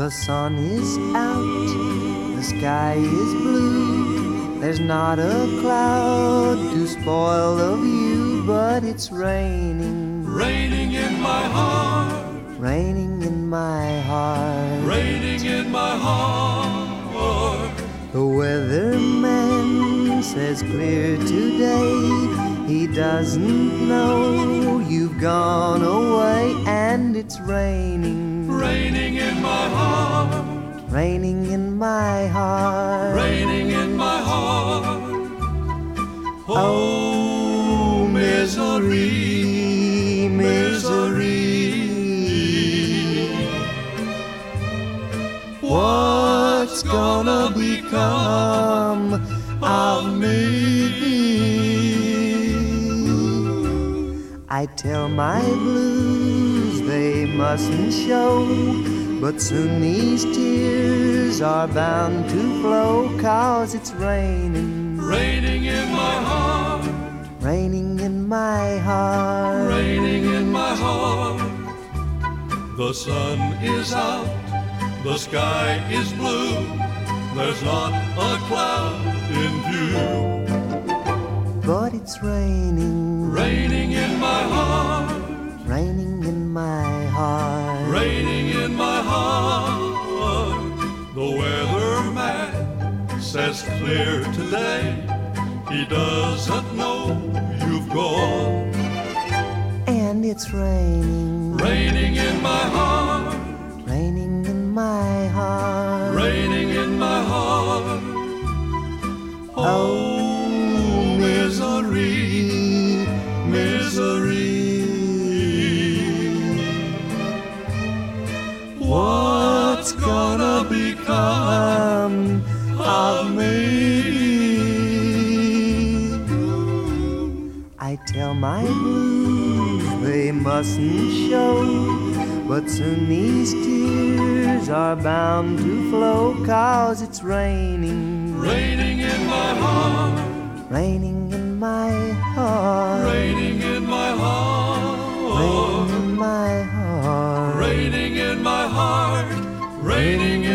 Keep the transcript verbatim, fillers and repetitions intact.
The sun is out, the sky is blue. There's not a cloud to spoil the view, but it's raining, raining in my heart, raining in my heart, raining in my heart. The weatherman says clear today. He doesn't know you've gone away, and it's raining, raining in my heart, raining in my heart, raining in my heart. Oh, misery, misery. What's gonna become of me? I tell my blues they mustn't show, but soon these tears are bound to flow, 'cause it's raining, raining in my heart, raining in my heart, raining in my heart. The sun is out, the sky is blue. There's not a cloud in view, but it's raining, raining in my heart, raining in my heart, raining in my heart. The weatherman says clear today. He doesn't know you've gone, and it's raining, raining in my heart, raining in my heart, raining in my heart. Oh, misery, misery. What's gonna become of me? I tell my blues they mustn't show, but soon these tears are bound to flow, 'cause it's raining, raining in my heart, raining in my heart, raining in my heart, raining in my heart, raining in my heart, raining in